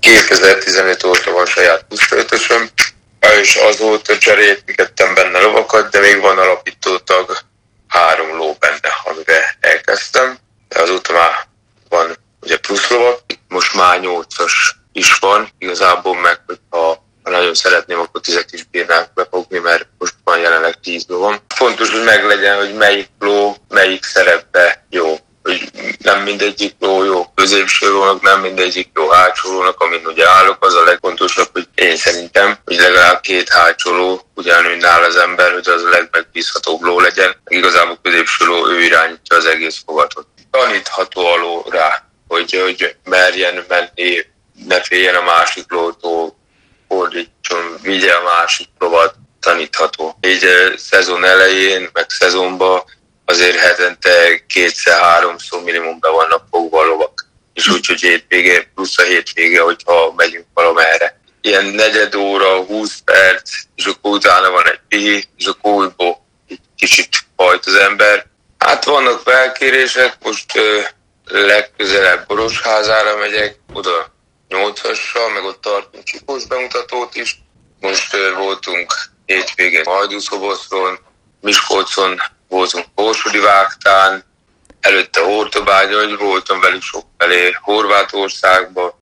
2015 óta van saját pusztaötösöm, és azóta cseréltettem benne lovakat, de még van alapító tag, 3 ló benne, amire elkezdtem. De azóta már van ugye plusz lovak, most már 8-as is van, igazából meg, hogyha nagyon szeretném, akkor 10-et is bírnánk befogni, mert most van jelenleg 10 lovam. Fontos, hogy meglegyen, hogy melyik ló, melyik szerepbe jó. Hogy nem mindegyik ló jó középső lónak, nem mindegyik jó hátsó lónak, amin ugye állok, az a legfontosabb, hogy én szerintem, hogy legalább 2 hátsó ló, ugyanúgy nál az ember, hogy az a legmegbízhatóbb ló legyen. Igazából középső ló, ő irányítja az egész fogatot. Tanítható a ló rá, hogy merjen menni, ne féljen a másik lótól, fordítson, vigye a másik lovat, tanítható. Így szezon elején, meg szezonban azért hetente 2-3-szor minimum be vannak fogva a lovak. És úgyhogy hétvége, plusz a hétvége, hogyha megyünk valamerre. Ilyen negyed óra, 20 perc, és akkor utána van egy pihi, és akkor újból egy kicsit hajt az ember. Hát vannak felkérések, most legközelebb Borosházára megyek, oda 8-assal, meg ott tartunk Csipos bemutatót is. Most voltunk hétvégén Hajdúszoboszlón, Miskolcon voltunk Borsodi Vágtán, előtte Hortobágyon, voltam velük sokfelé Horvátországba,